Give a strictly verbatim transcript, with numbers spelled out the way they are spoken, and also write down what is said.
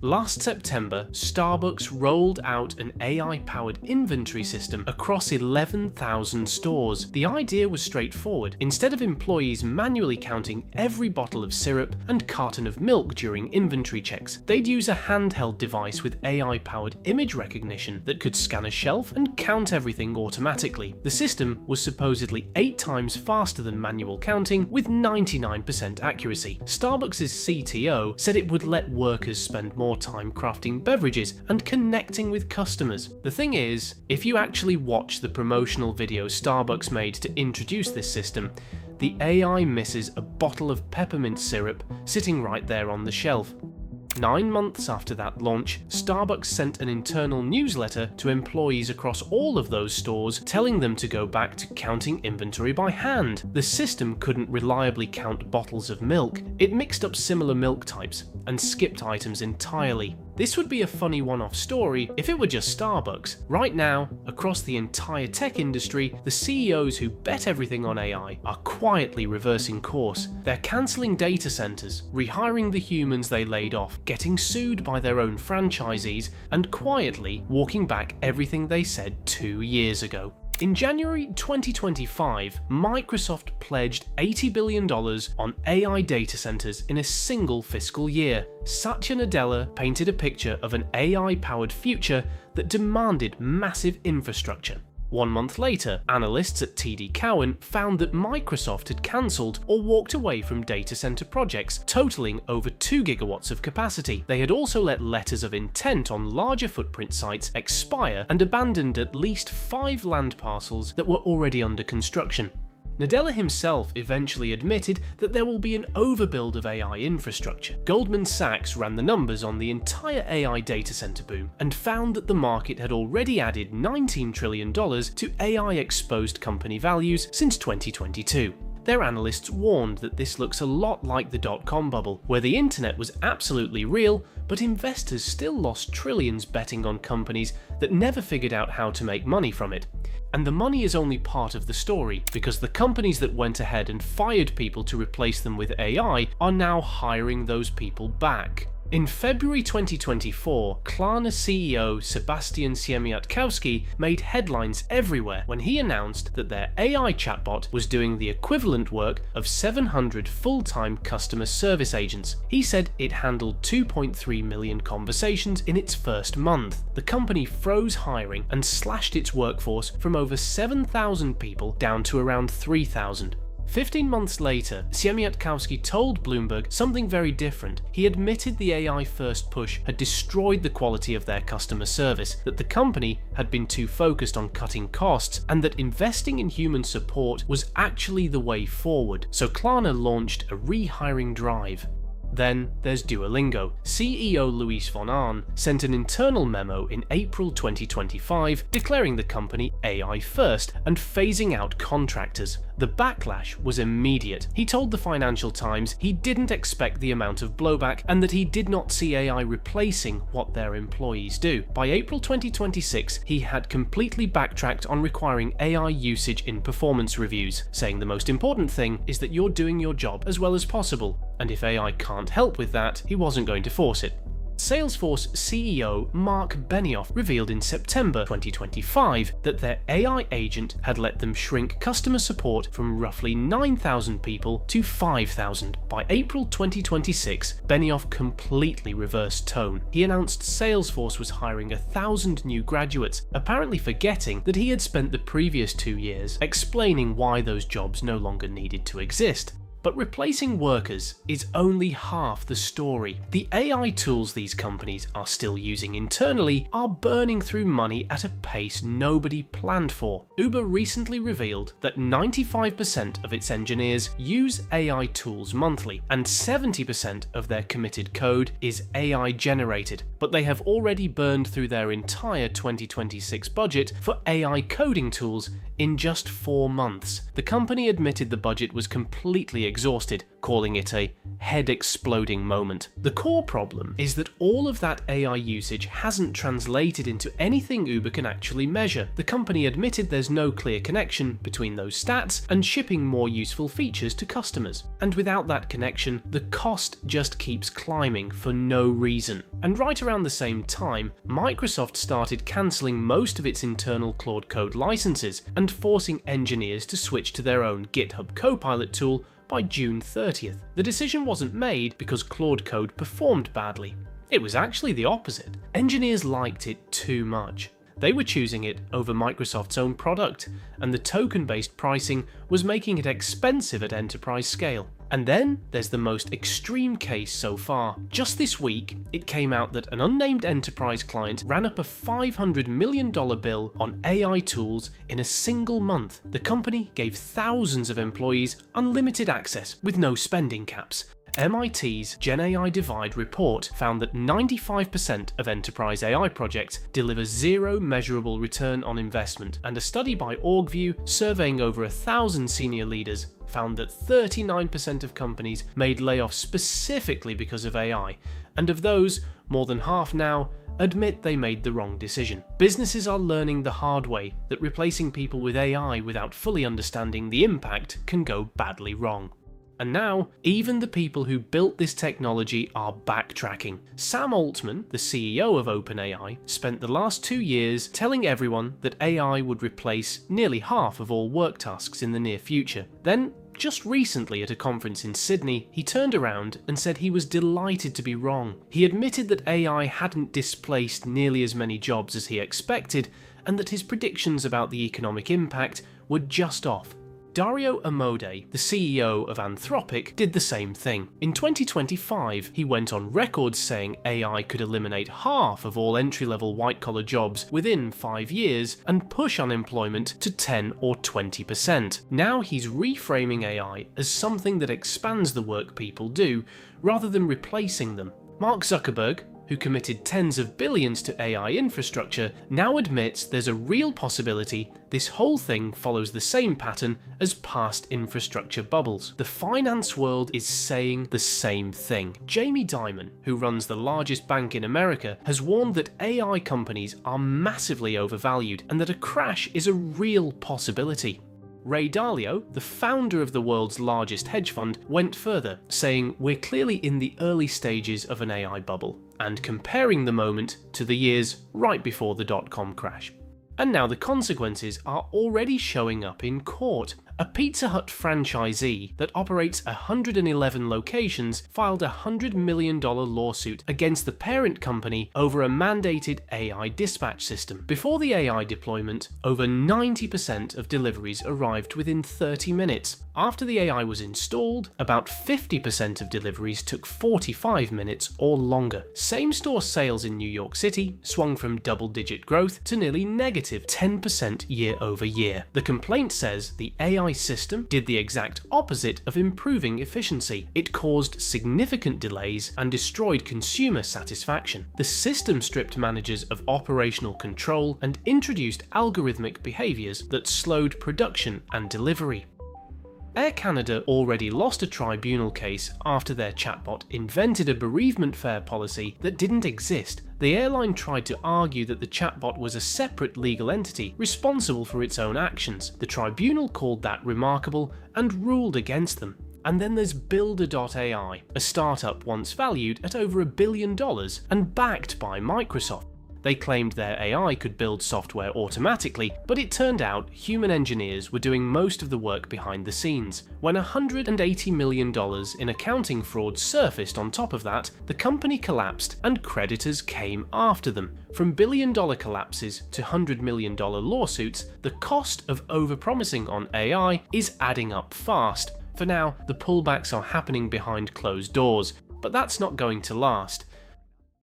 Last September, Starbucks rolled out an A I-powered inventory system across eleven thousand stores. The idea was straightforward. Instead of employees manually counting every bottle of syrup and carton of milk during inventory checks, they'd use a handheld device with A I-powered image recognition that could scan a shelf and count everything automatically. The system was supposedly eight times faster than manual counting with ninety-nine percent accuracy. Starbucks' C T O said it would let workers spend more time crafting beverages and connecting with customers. The thing is, if you actually watch the promotional video Starbucks made to introduce this system, the A I misses a bottle of peppermint syrup sitting right there on the shelf. Nine months after that launch, Starbucks sent an internal newsletter to employees across all of those stores telling them to go back to counting inventory by hand. The system couldn't reliably count bottles of milk. It mixed up similar milk types and skipped items entirely. This would be a funny one-off story if it were just Starbucks. Right now, across the entire tech industry, the C E Os who bet everything on A I are quietly reversing course. They're cancelling data centers, rehiring the humans they laid off, getting sued by their own franchisees, and quietly walking back everything they said two years ago. In January twenty twenty-five, Microsoft pledged eighty billion dollars on A I data centers in a single fiscal year. Satya Nadella painted a picture of an A I-powered future that demanded massive infrastructure. One month later, analysts at T D Cowen found that Microsoft had cancelled or walked away from data center projects totaling over two gigawatts of capacity. They had also let letters of intent on larger footprint sites expire and abandoned at least five land parcels that were already under construction. Nadella himself eventually admitted that there will be an overbuild of A I infrastructure. Goldman Sachs ran the numbers on the entire A I data center boom and found that the market had already added nineteen trillion dollars to A I-exposed company values since twenty twenty-two. Their analysts warned that this looks a lot like the dot-com bubble, where the internet was absolutely real, but investors still lost trillions betting on companies that never figured out how to make money from it. And the money is only part of the story, because the companies that went ahead and fired people to replace them with A I are now hiring those people back. In February twenty twenty-four, Klarna C E O Sebastian Siemiatkowski made headlines everywhere when he announced that their A I chatbot was doing the equivalent work of seven hundred full-time customer service agents. He said it handled two point three million conversations in its first month. The company froze hiring and slashed its workforce from over seven thousand people down to around three thousand. Fifteen months later, Siemiatkowski told Bloomberg something very different. He admitted the A I-first push had destroyed the quality of their customer service, that the company had been too focused on cutting costs, and that investing in human support was actually the way forward. So Klarna launched a rehiring drive. Then there's Duolingo. C E O Luis von Ahn sent an internal memo in April twenty twenty-five declaring the company A I first and phasing out contractors. The backlash was immediate. He told the Financial Times he didn't expect the amount of blowback and that he did not see A I replacing what their employees do. By April twenty twenty-six, he had completely backtracked on requiring A I usage in performance reviews, saying the most important thing is that you're doing your job as well as possible, and if A I can't help with that, he wasn't going to force it. Salesforce C E O Mark Benioff revealed in September twenty twenty-five that their A I agent had let them shrink customer support from roughly nine thousand people to five thousand. By April twenty twenty-six, Benioff completely reversed tone. He announced Salesforce was hiring a thousand new graduates, apparently forgetting that he had spent the previous two years explaining why those jobs no longer needed to exist. But replacing workers is only half the story. The A I tools these companies are still using internally are burning through money at a pace nobody planned for. Uber recently revealed that ninety-five percent of its engineers use A I tools monthly, and seventy percent of their committed code is A I generated, but they have already burned through their entire twenty twenty-six budget for A I coding tools in just four months. The company admitted the budget was completely exhausted, calling it a head-exploding moment. The core problem is that all of that A I usage hasn't translated into anything Uber can actually measure. The company admitted there's no clear connection between those stats and shipping more useful features to customers. And without that connection, the cost just keeps climbing for no reason. And right around the same time, Microsoft started cancelling most of its internal Claude Code licenses and forcing engineers to switch to their own GitHub Copilot tool by June thirtieth. The decision wasn't made because Claude Code performed badly. It was actually the opposite. Engineers liked it too much. They were choosing it over Microsoft's own product, and the token-based pricing was making it expensive at enterprise scale. And then there's the most extreme case so far. Just this week, it came out that an unnamed enterprise client ran up a five hundred million dollars bill on A I tools in a single month. The company gave thousands of employees unlimited access with no spending caps. M I T's Gen A I Divide report found that ninety-five percent of enterprise A I projects deliver zero measurable return on investment, and a study by OrgView surveying over a thousand senior leaders found that thirty-nine percent of companies made layoffs specifically because of A I, and of those, more than half now admit they made the wrong decision. Businesses are learning the hard way that replacing people with A I without fully understanding the impact can go badly wrong. And now, even the people who built this technology are backtracking. Sam Altman, the C E O of OpenAI, spent the last two years telling everyone that A I would replace nearly half of all work tasks in the near future. Then, just recently at a conference in Sydney, he turned around and said he was delighted to be wrong. He admitted that A I hadn't displaced nearly as many jobs as he expected, and that his predictions about the economic impact were just off. Dario Amodei, the C E O of Anthropic, did the same thing. In twenty twenty-five, he went on record saying A I could eliminate half of all entry-level white-collar jobs within five years and push unemployment to ten or twenty percent. Now he's reframing A I as something that expands the work people do, rather than replacing them. Mark Zuckerberg, who committed tens of billions to A I infrastructure, now admits there's a real possibility this whole thing follows the same pattern as past infrastructure bubbles. The finance world is saying the same thing. Jamie Dimon, who runs the largest bank in America, has warned that A I companies are massively overvalued and that a crash is a real possibility. Ray Dalio, the founder of the world's largest hedge fund, went further, saying we're clearly in the early stages of an A I bubble, and comparing the moment to the years right before the dot-com crash. And now the consequences are already showing up in court. A Pizza Hut franchisee that operates one hundred eleven locations filed a one hundred million dollars lawsuit against the parent company over a mandated A I dispatch system. Before the A I deployment, over ninety percent of deliveries arrived within thirty minutes. After the A I was installed, about fifty percent of deliveries took forty-five minutes or longer. Same-store sales in New York City swung from double-digit growth to nearly negative ten percent year over year. The complaint says the A I system did the exact opposite of improving efficiency. It caused significant delays and destroyed consumer satisfaction. The system stripped managers of operational control and introduced algorithmic behaviors that slowed production and delivery. Air Canada already lost a tribunal case after their chatbot invented a bereavement fare policy that didn't exist. The airline tried to argue that the chatbot was a separate legal entity responsible for its own actions. The tribunal called that remarkable and ruled against them. And then there's Builder dot A I, a startup once valued at over a billion dollars and backed by Microsoft. They claimed their A I could build software automatically, but it turned out human engineers were doing most of the work behind the scenes. When one hundred eighty million dollars in accounting fraud surfaced on top of that, the company collapsed and creditors came after them. From billion-dollar collapses to one hundred million dollars lawsuits, the cost of overpromising on A I is adding up fast. For now, the pullbacks are happening behind closed doors, but that's not going to last.